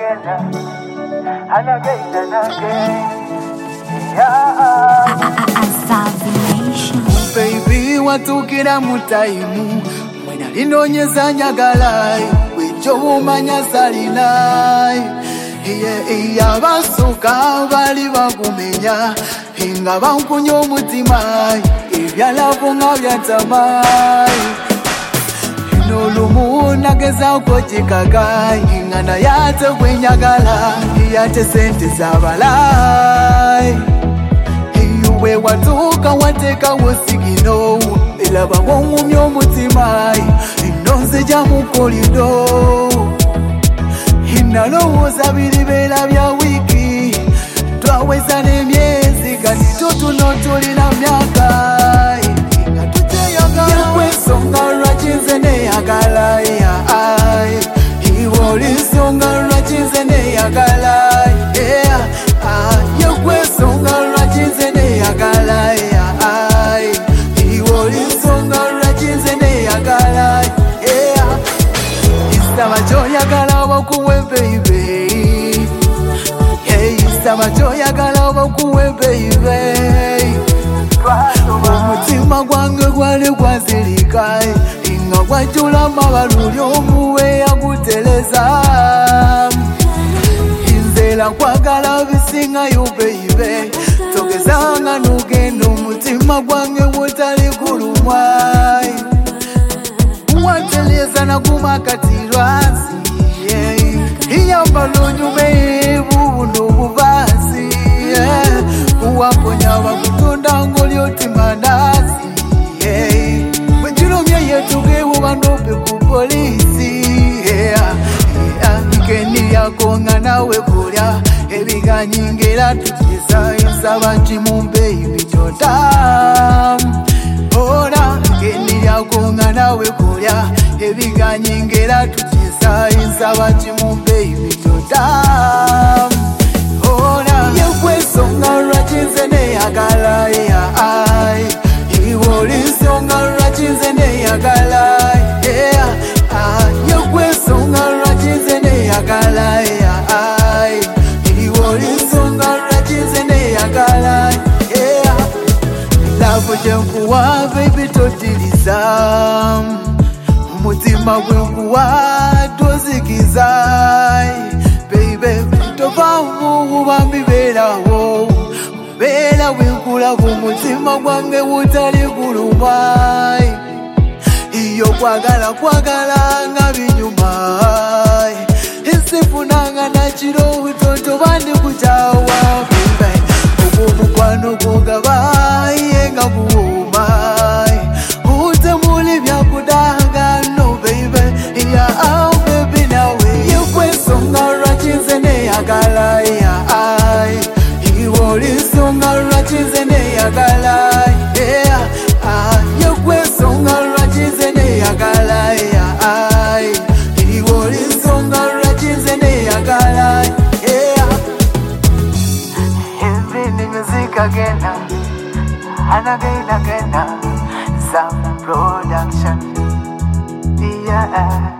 Baby watukira mutaimu mwena linonyeza nyagalai wicho umanya salinai abasuka bali bakumenya hinga bankunya omutima ebyalabo nga byatamai nolumu nagezako kikagai ngana yate kwenyagala yate sente zabalai we watuka wateka wosigino elaba ngumye omutima inonze jamu kolido inalowoza bilibela bya wiki twaweza nemyezi kati tutunotulina myaka inga tuteyagala yekwesonga lwakinze neyagala iwolisonga lwakinze neyagala yekwesonga lwakinze neyagala iwolisonga lwakinze neyagala isaba kyoyagala bakuwe baby isaba kyoyagala bakuwe baby omutima gwange gwali gwazirika inga gwajula mabaluli omuwe yaguteleza inzela kwagala bisingayo baby togezanga nugenda omutima gwange wotali kulumwai wateleza nakumakatirwasi iyambalo nyume bubuno buvasi kuwaponya bakutunda ngolioti mandasi wejilomye yetugewo bandope ku polisi ikeni yakonga nawe kulya ebiganyingera tukiza insaba chimumbe ibichota ora ikeni yakonga nawe kulya ebiganyingera tukiza insaba chimumbe ibichota ora yekwesonga lwakinze neyagala iwolisonga lwakinze neyagala yekwesonga lwakinze neyagala iwolisonga lwakinze neyagala lavo jenkuwa baby totiliza omutima gwenkuwa tozikiza baby tovamu bambiberawo bera wenkulaba omutima gwange wutali kulumai iyo kwagala nga binyuma esifunanga nakiro utoto bandi kuchawa baby omukwano gwogabaye nga buwuma utemuli byakudaga no baby baby nawe yekwesonga lwakinze neyagala iwolisonga lwakinze neyagala yekwesonga lwakinze neyagala iwolisonga lwakinze neyagala again, some production, yeah.